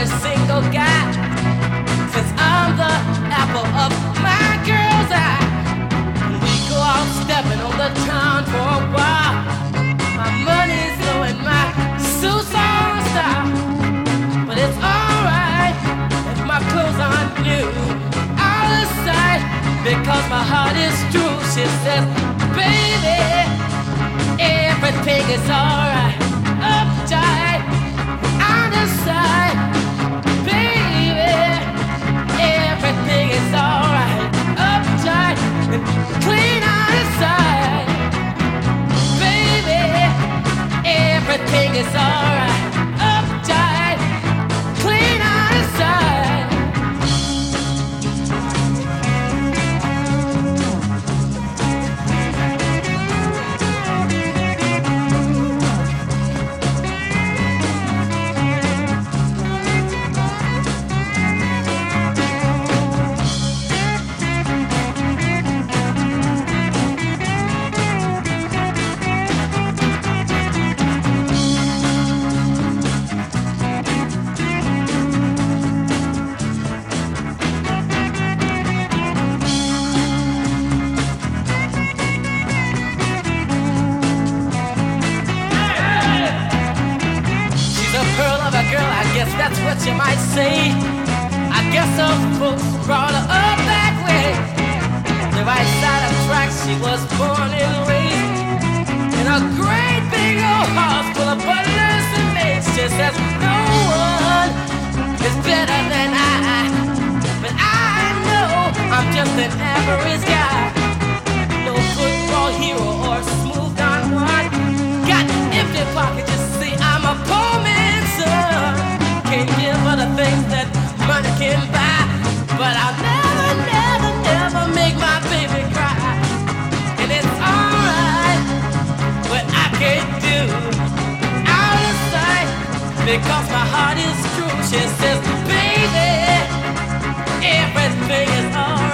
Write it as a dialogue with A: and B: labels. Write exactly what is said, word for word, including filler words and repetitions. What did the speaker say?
A: every single guy. Since I'm the apple of my girl's eye, we go out stepping on the town for a while. My money's low and my suit's on style, but it's alright if my clothes aren't new. Out of sight, because my heart is true. She says, baby, everything is alright. Uptight, out of sight, baby, everything is alright. Uptight and clean out of sight, baby, everything is alright. Uptight, clean out of sight. That's what you might say. I guess some folks brought her up that way. The right side of tracks, she was born and raised in a great big old house full of butlers and maids. She says no one is better than I, but I know I'm just an average guy. No football hero or smooth Don Juan. Got empty pockets, you see, I'm a poor man's son. Can't give her the things that money can buy, but I'll never, never, never make my baby cry. And it's alright what I can't do. Out of sight, because my heart is true. She says, baby, everything is alright.